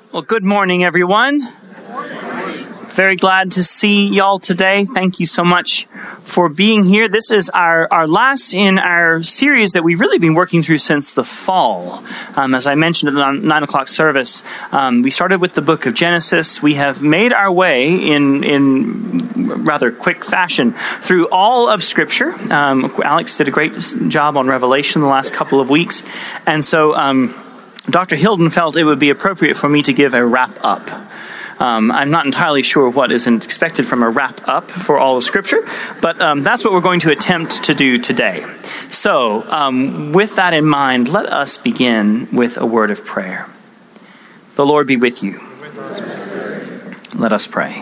Well, good morning, everyone. Very glad to see y'all today. Thank you so much for being here. This is our last in our series that we've really been working through since the fall. As I mentioned in the 9 o'clock service, we started with the book of Genesis. We have made our way in rather quick fashion through all of Scripture. Alex did a great job on Revelation the last couple of weeks. And so Dr. Hilden felt it would be appropriate for me to give a wrap-up. I'm not entirely sure what is expected from a wrap-up for all of Scripture, but that's what we're going to attempt to do today. So, with that in mind, let us begin with a word of prayer. The Lord be with you. Let us pray.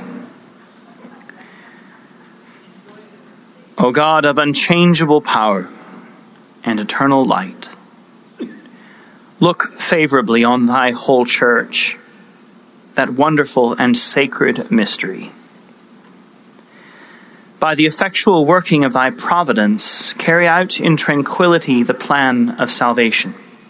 O God of unchangeable power and eternal light, look favorably on thy whole church, that wonderful and sacred mystery. By the effectual working of thy providence, carry out in tranquility the plan of salvation.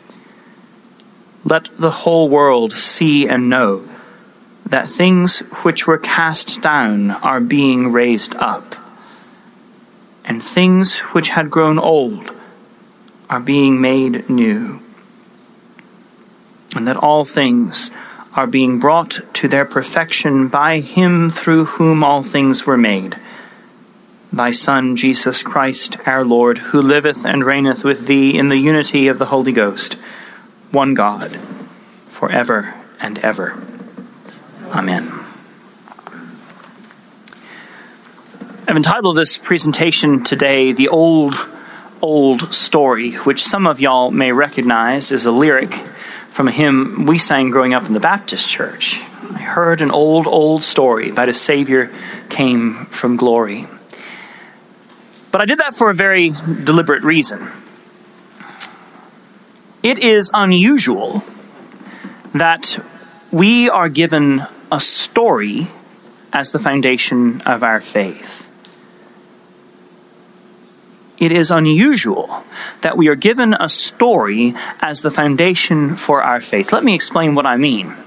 Let the whole world see and know that things which were cast down are being raised up, and things which had grown old are being made new, and that all things are being brought to their perfection by him through whom all things were made, thy Son, Jesus Christ, our Lord, who liveth and reigneth with thee in the unity of the Holy Ghost, one God, forever and ever. Amen. I've entitled this presentation today, The Old Story, which some of y'all may recognize as a lyric from a hymn we sang growing up in the Baptist church. I heard an old story about a Savior came from glory. But I did that for a very deliberate reason. It is unusual that we are given a story as the foundation of our faith. It is unusual that we are given a story as the foundation for our faith. Let me explain what I mean.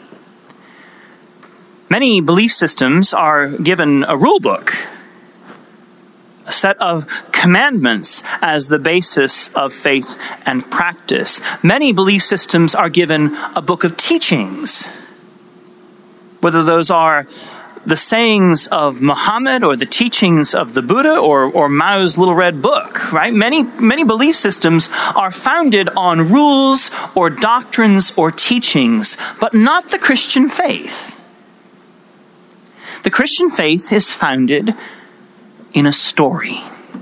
Many belief systems are given a rule book, a set of commandments as the basis of faith and practice. Many belief systems are given a book of teachings, whether those are the sayings of Muhammad or the teachings of the Buddha or Mao's Little Red Book, right? Many belief systems are founded on rules or doctrines or teachings, but not the Christian faith. The Christian faith is founded in a story.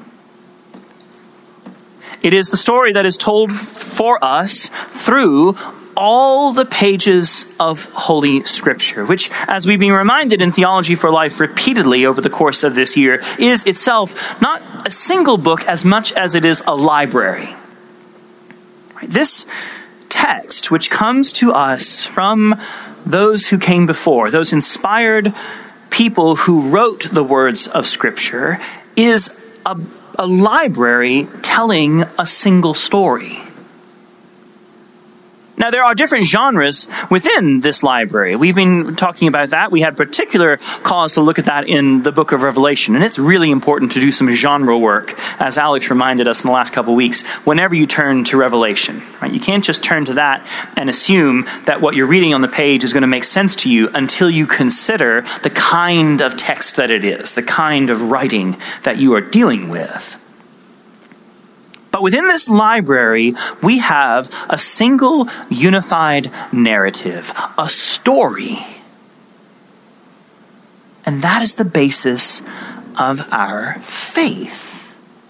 It is the story that is told for us through all the pages of Holy Scripture, which, as we've been reminded in Theology for Life repeatedly over the course of this year, is itself not a single book as much as it is a library. This text, which comes to us from those who came before, those inspired people who wrote the words of Scripture, is a library telling a single story. Now, there are different genres within this library. We've been talking about that. We had particular cause to look at that in the book of Revelation. And it's really important to do some genre work, as Alex reminded us in the last couple of weeks, whenever you turn to Revelation. Right? You can't just turn to that and assume that what you're reading on the page is going to make sense to you until you consider the kind of text that it is, the kind of writing that you are dealing with. But within this library, we have a single unified narrative, a story. And that is the basis of our faith.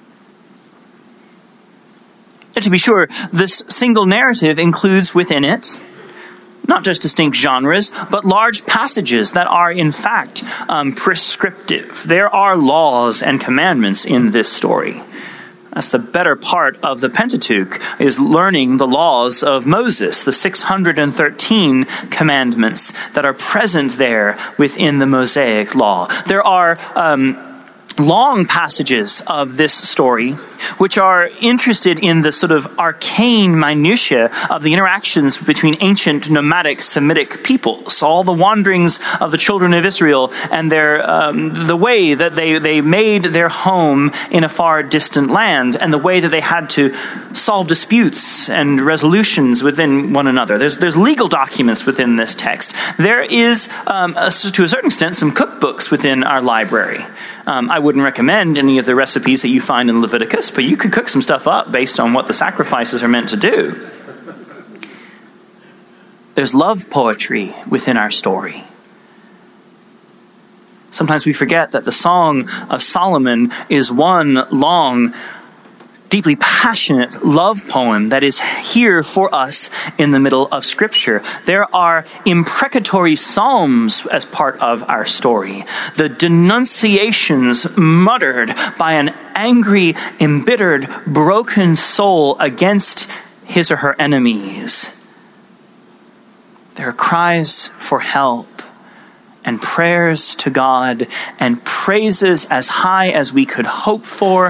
And to be sure, this single narrative includes within it not just distinct genres, but large passages that are in fact prescriptive. There are laws and commandments in this story. That's the better part of the Pentateuch, is learning the laws of Moses, the 613 commandments that are present there within the Mosaic law. There are long passages of this story, which are interested in the sort of arcane minutiae of the interactions between ancient nomadic Semitic peoples, all the wanderings of the children of Israel and the way that they made their home in a far distant land, and the way that they had to solve disputes and resolutions within one another. There's legal documents within this text. There is, to a certain extent, some cookbooks within our library. I wouldn't recommend any of the recipes that you find in Leviticus, but you could cook some stuff up based on what the sacrifices are meant to do. There's love poetry within our story. Sometimes we forget that the Song of Solomon is one long, deeply passionate love poem that is here for us in the middle of Scripture. There are imprecatory psalms as part of our story. The denunciations muttered by an angry, embittered, broken soul against his or her enemies. There are cries for help and prayers to God and praises as high as we could hope for,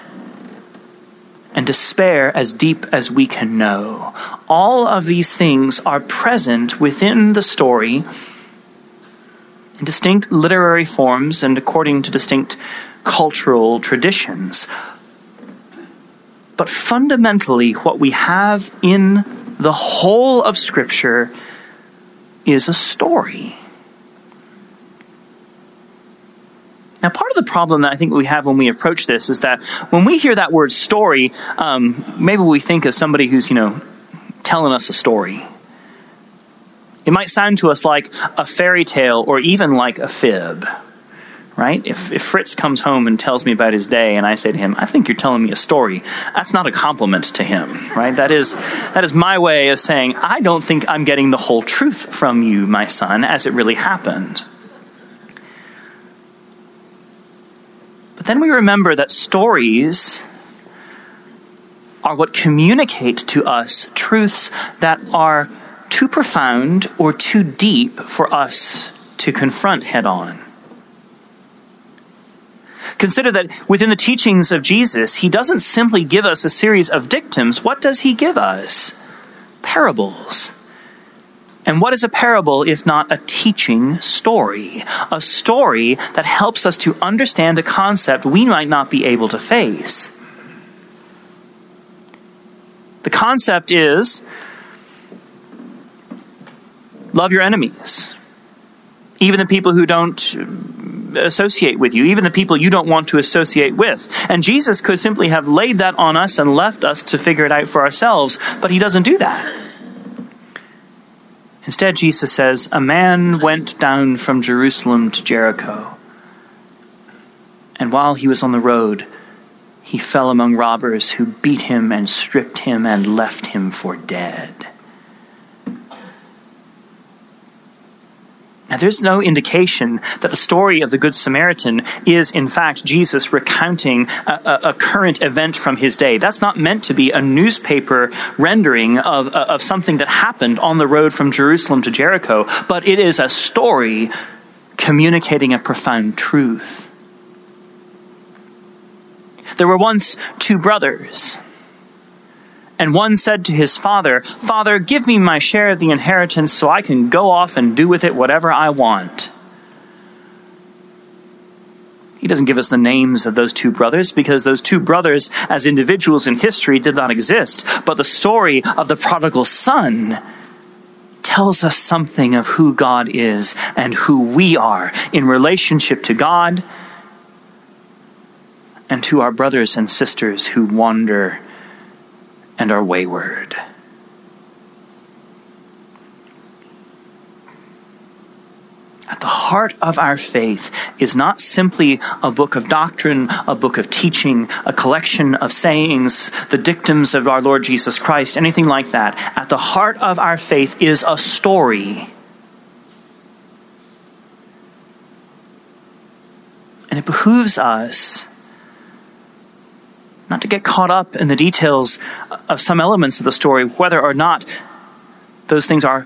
and despair as deep as we can know. All of these things are present within the story in distinct literary forms and according to distinct cultural traditions. But fundamentally, what we have in the whole of Scripture is a story. Now, part of the problem that I think we have when we approach this is that when we hear that word story, maybe we think of somebody who's, telling us a story. It might sound to us like a fairy tale or even like a fib, right? If Fritz comes home and tells me about his day and I say to him, I think you're telling me a story, that's not a compliment to him, right? That is my way of saying, I don't think I'm getting the whole truth from you, my son, as it really happened. But then we remember that stories are what communicate to us truths that are too profound or too deep for us to confront head on. Consider that within the teachings of Jesus, he doesn't simply give us a series of dictums. What does he give us? Parables. And what is a parable if not a teaching story? A story that helps us to understand a concept we might not be able to face. The concept is, love your enemies. Even the people who don't associate with you, even the people you don't want to associate with. And Jesus could simply have laid that on us and left us to figure it out for ourselves, but he doesn't do that. Instead, Jesus says, a man went down from Jerusalem to Jericho, and while he was on the road, he fell among robbers who beat him and stripped him and left him for dead. Now, there's no indication that the story of the Good Samaritan is, in fact, Jesus recounting a current event from his day. That's not meant to be a newspaper rendering of something that happened on the road from Jerusalem to Jericho, but it is a story communicating a profound truth. There were once two brothers, and one said to his father, Father, give me my share of the inheritance so I can go off and do with it whatever I want. He doesn't give us the names of those two brothers because those two brothers as individuals in history did not exist. But the story of the prodigal son tells us something of who God is and who we are in relationship to God and to our brothers and sisters who wander and are wayward. At the heart of our faith is not simply a book of doctrine, a book of teaching, a collection of sayings, the dictums of our Lord Jesus Christ, anything like that. At the heart of our faith is a story. And it behooves us not to get caught up in the details of some elements of the story, whether or not those things are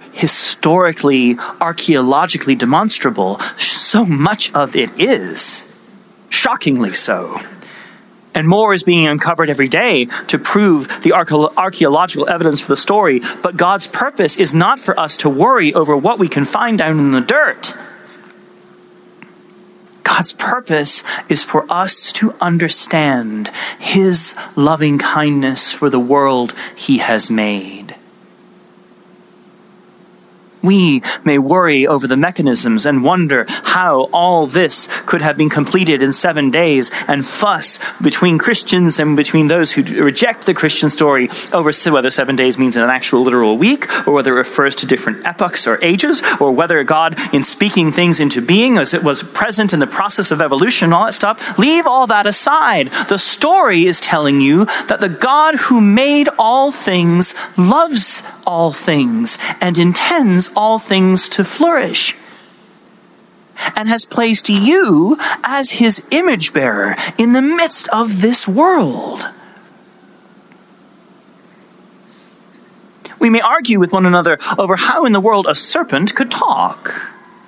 historically, archaeologically demonstrable. So much of it is. shockingly so. And more is being uncovered every day to prove the archaeological evidence for the story. But God's purpose is not for us to worry over what we can find down in the dirt. God's purpose is for us to understand his loving kindness for the world he has made. We may worry over the mechanisms and wonder how all this could have been completed in 7 days, and fuss between Christians and between those who reject the Christian story over whether 7 days means an actual literal week, or whether it refers to different epochs or ages, or whether God, in speaking things into being, as it was present in the process of evolution, all that stuff. Leave all that aside. The story is telling you that the God who made all things loves all things and intends all things to flourish, and has placed you as his image bearer in the midst of this world. We may argue with one another over how in the world a serpent could talk,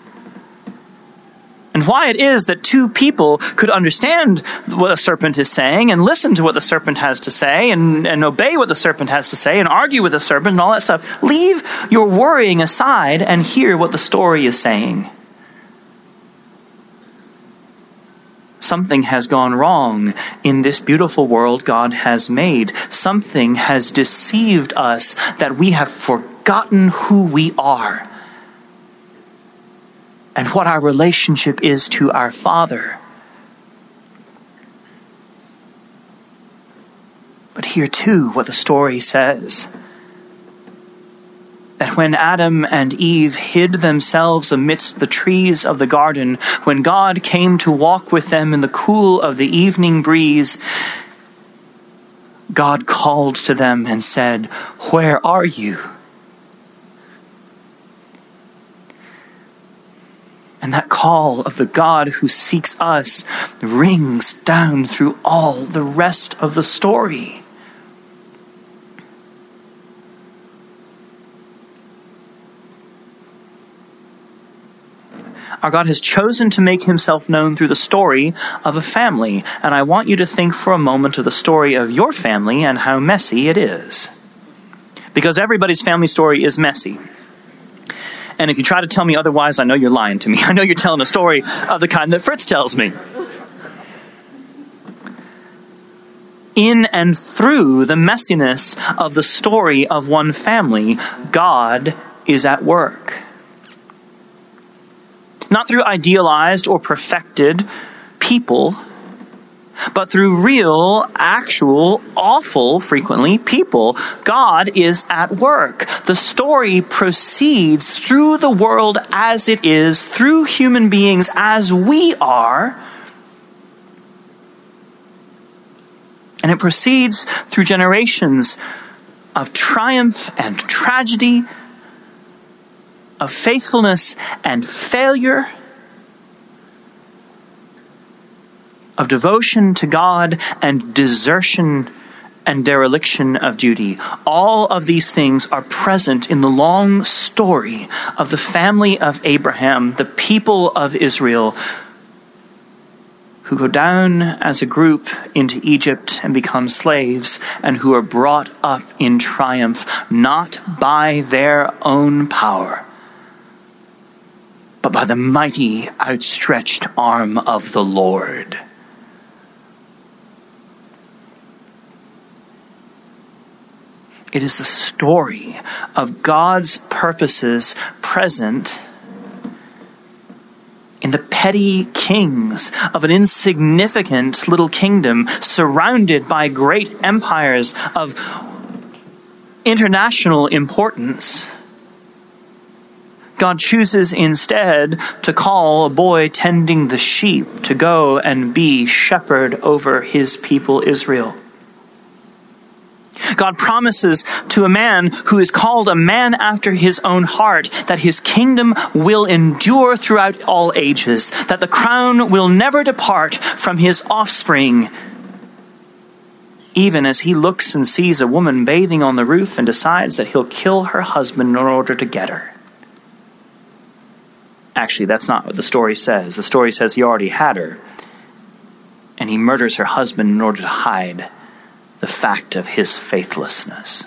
and why it is that two people could understand what a serpent is saying and listen to what the serpent has to say and obey what the serpent has to say and argue with the serpent and all that stuff. Leave your worrying aside and hear what the story is saying. Something has gone wrong in this beautiful world God has made. Something has deceived us that we have forgotten who we are and what our relationship is to our Father. But here too, what the story says, that when Adam and Eve hid themselves amidst the trees of the garden, when God came to walk with them in the cool of the evening breeze, God called to them and said, "Where are you?" And that call of the God who seeks us rings down through all the rest of the story. Our God has chosen to make himself known through the story of a family. And I want you to think for a moment of the story of your family and how messy it is. Because everybody's family story is messy. And if you try to tell me otherwise, I know you're lying to me. I know you're telling a story of the kind that Fritz tells me. In and through the messiness of the story of one family, God is at work. Not through idealized or perfected people, but through real, actual, awful, frequently, people. God is at work. The story proceeds through the world as it is, through human beings as we are. And it proceeds through generations of triumph and tragedy, of faithfulness and failure, of devotion to God and desertion and dereliction of duty. All of these things are present in the long story of the family of Abraham, the people of Israel, who go down as a group into Egypt and become slaves, and who are brought up in triumph, not by their own power, but by the mighty outstretched arm of the Lord. It is the story of God's purposes present in the petty kings of an insignificant little kingdom surrounded by great empires of international importance. God chooses instead to call a boy tending the sheep to go and be shepherd over his people Israel. God promises to a man who is called a man after his own heart that his kingdom will endure throughout all ages, that the crown will never depart from his offspring, even as he looks and sees a woman bathing on the roof and decides that he'll kill her husband in order to get her. Actually, that's not what the story says. The story says he already had her. and he murders her husband in order to hide the fact of his faithlessness.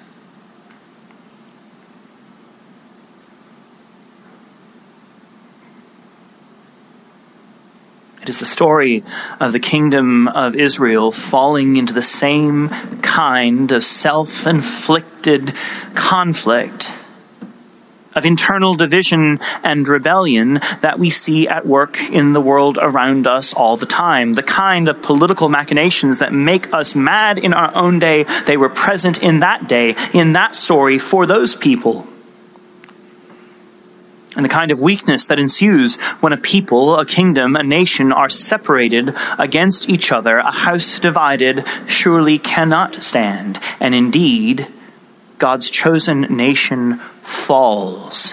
It is the story of the kingdom of Israel falling into the same kind of self-inflicted conflict, of internal division and rebellion that we see at work in the world around us all the time. The kind of political machinations that make us mad in our own day, they were present in that day, in that story, for those people. And the kind of weakness that ensues when a people, a kingdom, a nation are separated against each other. A house divided surely cannot stand. And indeed, God's chosen nation falls.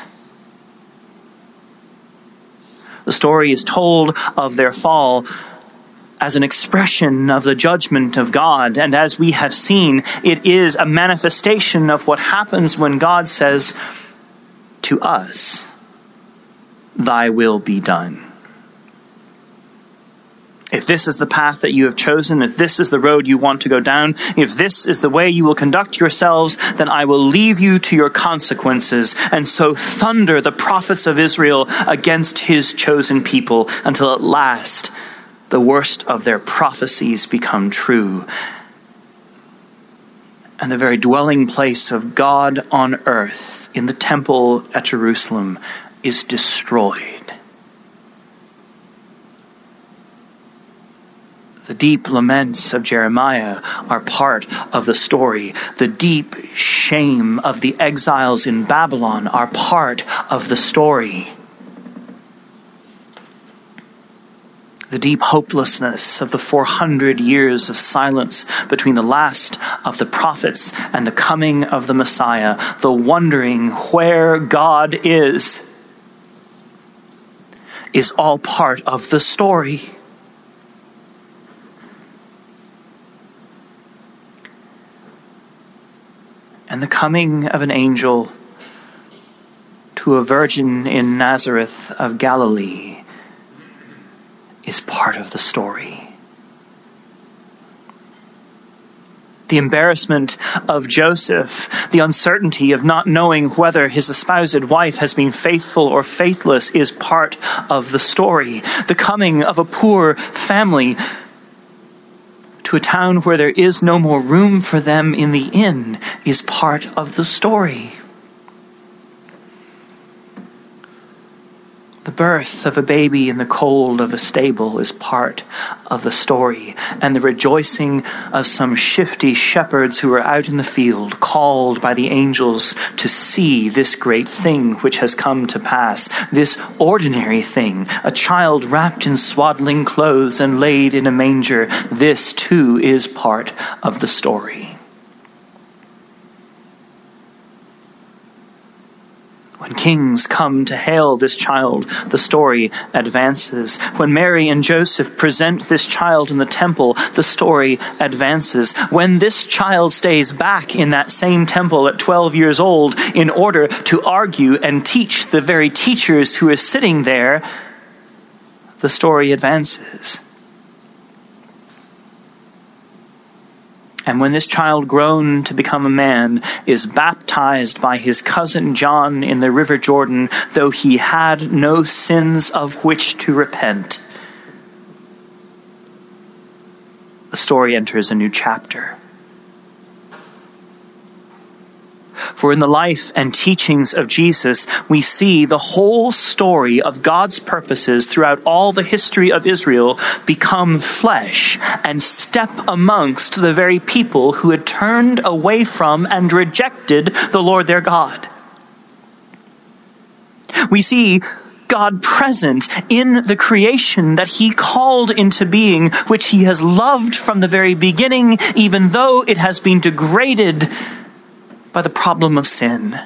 The story is told of their fall as an expression of the judgment of God. And as we have seen, it is a manifestation of what happens when God says to us, "Thy will be done." If this is the path that you have chosen, if this is the road you want to go down, if this is the way you will conduct yourselves, then I will leave you to your consequences. And so thunder the prophets of Israel against his chosen people until at last the worst of their prophecies become true. And the very dwelling place of God on earth in the temple at Jerusalem is destroyed. The deep laments of Jeremiah are part of the story. The deep shame of the exiles in Babylon are part of the story. The deep hopelessness of the 400 years of silence between the last of the prophets and the coming of the Messiah, the wondering where God is all part of the story. And the coming of an angel to a virgin in Nazareth of Galilee is part of the story. The embarrassment of Joseph, the uncertainty of not knowing whether his espoused wife has been faithful or faithless is part of the story. The coming of a poor family to a town where there is no more room for them in the inn is part of the story. The birth of a baby in the cold of a stable is part of the story. And the rejoicing of some shifty shepherds who are out in the field, called by the angels to see this great thing which has come to pass. This ordinary thing, a child wrapped in swaddling clothes and laid in a manger. This too is part of the story. When kings come to hail this child, the story advances. When Mary and Joseph present this child in the temple, the story advances. When this child stays back in that same temple at 12 years old in order to argue and teach the very teachers who are sitting there, the story advances. And when this child grown to become a man is baptized by his cousin John in the river Jordan, though he had no sins of which to repent, the story enters a new chapter. For in the life and teachings of Jesus, we see the whole story of God's purposes throughout all the history of Israel become flesh and step amongst the very people who had turned away from and rejected the Lord their God. We see God present in the creation that he called into being, which he has loved from the very beginning, even though it has been degraded by the problem of sin.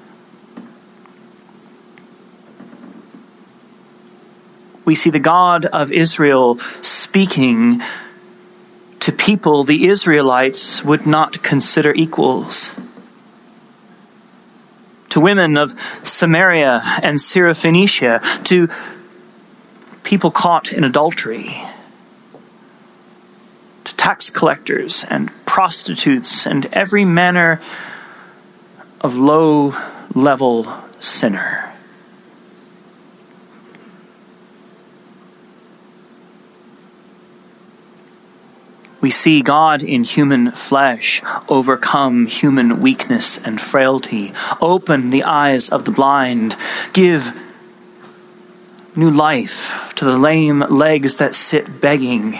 We see the God of Israel speaking to people the Israelites would not consider equals. To women of Samaria and Syrophoenicia, to people caught in adultery. tax collectors and prostitutes and every manner of low-level sinner. We see God in human flesh overcome human weakness and frailty, open the eyes of the blind, give new life to the lame legs that sit begging,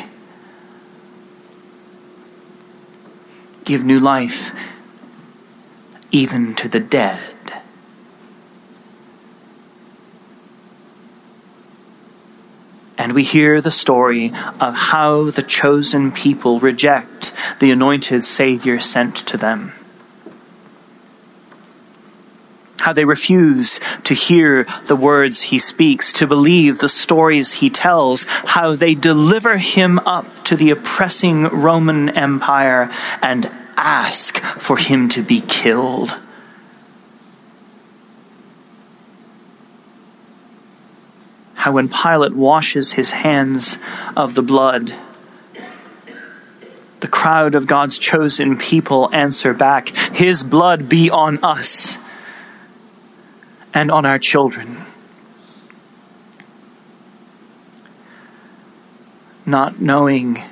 give new life even to the dead. And we hear the story of how the chosen people reject the anointed Savior sent to them. How they refuse to hear the words he speaks, to believe the stories he tells, how they deliver him up to the oppressing Roman Empire and ask for him to be killed. How when Pilate washes his hands of the blood, the crowd of God's chosen people answer back, his blood be on us and on our children. Not knowing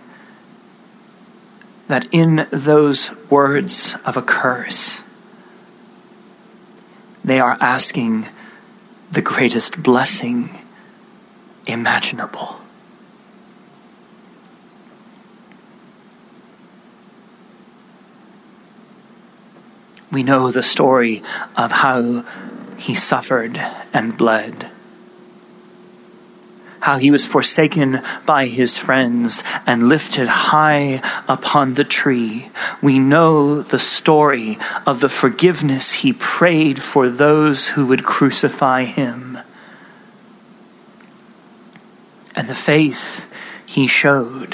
that in those words of a curse, they are asking the greatest blessing imaginable. We know the story of how he suffered and bled, how he was forsaken by his friends and lifted high upon the tree. We know the story of the forgiveness he prayed for those who would crucify him, and the faith he showed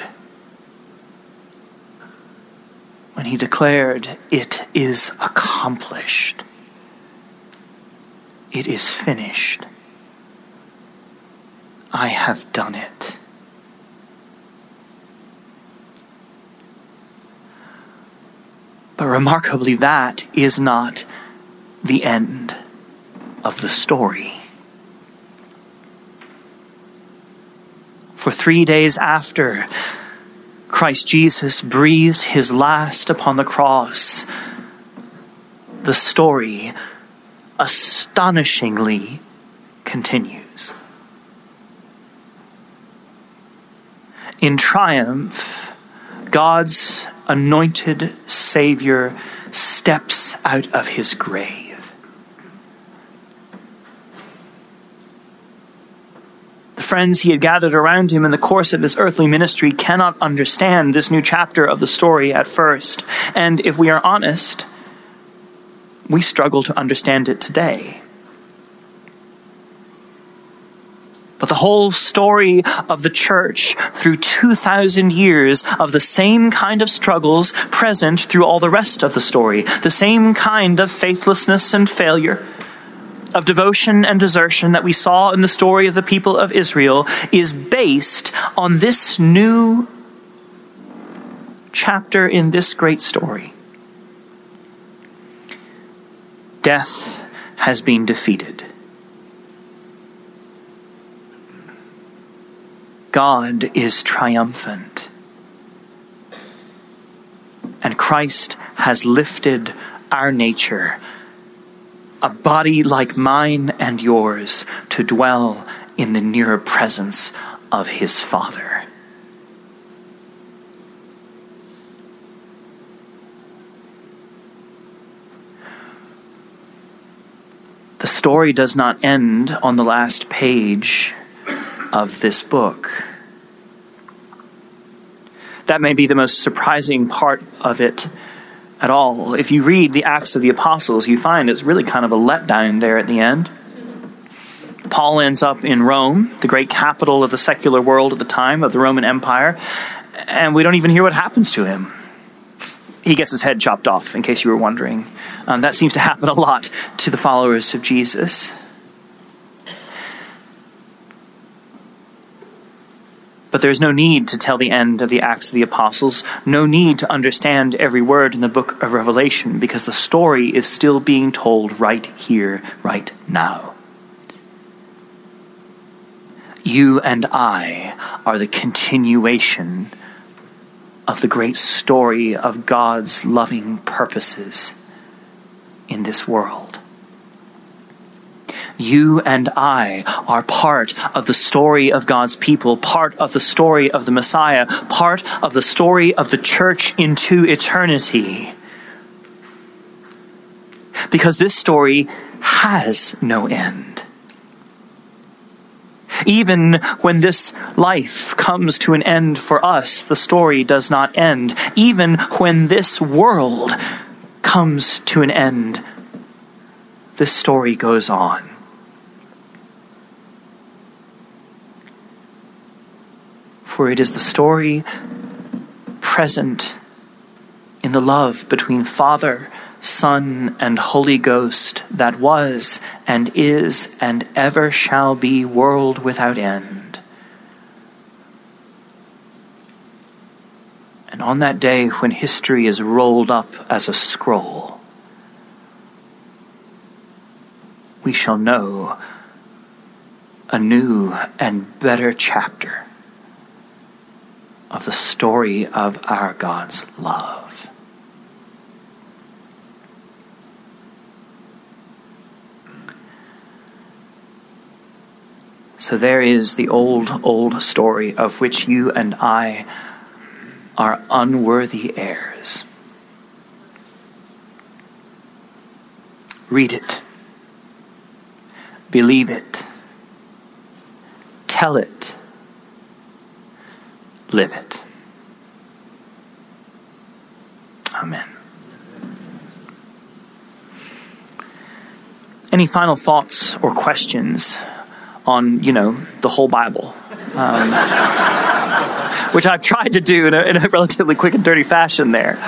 when he declared, "It is accomplished. It is finished. I have done it." But remarkably, that is not the end of the story. For 3 days after Christ Jesus breathed his last upon the cross, the story astonishingly continues. In triumph, God's anointed Savior steps out of his grave. The friends he had gathered around him in the course of his earthly ministry cannot understand this new chapter of the story at first. And if we are honest, we struggle to understand it today. But the whole story of the church through 2,000 years of the same kind of struggles present through all the rest of the story, the same kind of faithlessness and failure, of devotion and desertion that we saw in the story of the people of Israel, is based on this new chapter in this great story. Death has been defeated. God is triumphant. And Christ has lifted our nature, a body like mine and yours, to dwell in the nearer presence of his Father. The story does not end on the last page of this book. That may be the most surprising part of it at all. If you read the Acts of the Apostles, you find it's really kind of a letdown there at the end. Paul ends up in Rome, the great capital of the secular world at the time, of the Roman Empire, and we don't even hear what happens to him. He gets his head chopped off, in case you were wondering. That seems to happen a lot to the followers of Jesus. But there's no need to tell the end of the Acts of the Apostles, no need to understand every word in the book of Revelation, because the story is still being told right here, right now. You and I are the continuation of the great story of God's loving purposes in this world. You and I are part of the story of God's people, part of the story of the Messiah, part of the story of the church into eternity. Because this story has no end. Even when this life comes to an end for us, the story does not end. Even when this world comes to an end, this story goes on. For it is the story present in the love between Father, Son, and Holy Ghost that was and is and ever shall be, world without end. And on that day when history is rolled up as a scroll, we shall know a new and better chapter of the story of our God's love. So there is the old story of which you and I are unworthy heirs. Read it. Believe it. Tell it. Live it. Amen. Any final thoughts or questions on, the whole Bible? Which I've tried to do in a relatively quick and dirty fashion there.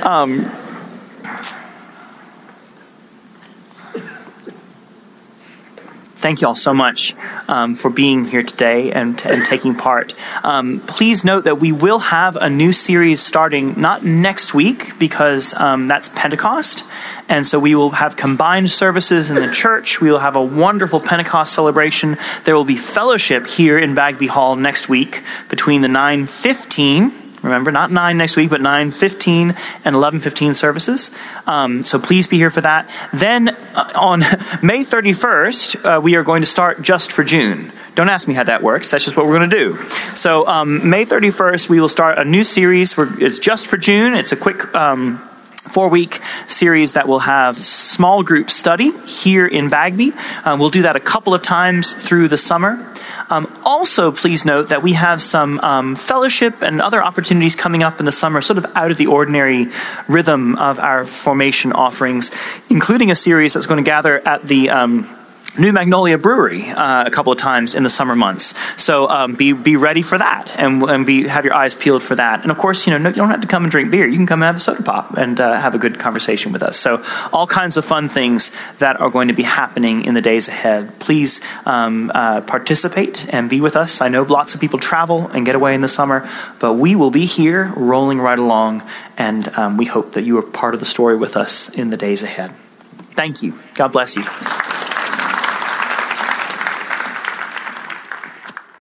Thank you all so much for being here today and taking part. Please note that we will have a new series starting not next week because that's Pentecost. And so we will have combined services in the church. We will have a wonderful Pentecost celebration. There will be fellowship here in Bagby Hall next week between the 9:15. Remember, not 9 next week, but 9:15 and 11:15 services. So please be here for that. Then on May 31st, we are going to start Just for June. Don't ask me how that works. That's just what we're going to do. So May 31st, we will start a new series. It's Just for June. It's a quick 4-week series that will have small group study here in Bagby. We'll do that a couple of times through the summer. Also, please note that we have some fellowship and other opportunities coming up in the summer, sort of out of the ordinary rhythm of our formation offerings, including a series that's going to gather at the New Magnolia Brewery a couple of times in the summer months. So be ready for that and have your eyes peeled for that. And of course, you don't have to come and drink beer. You can come and have a soda pop and have a good conversation with us. So all kinds of fun things that are going to be happening in the days ahead. Please participate and be with us. I know lots of people travel and get away in the summer, but we will be here rolling right along, and we hope that you are part of the story with us in the days ahead. Thank you. God bless you.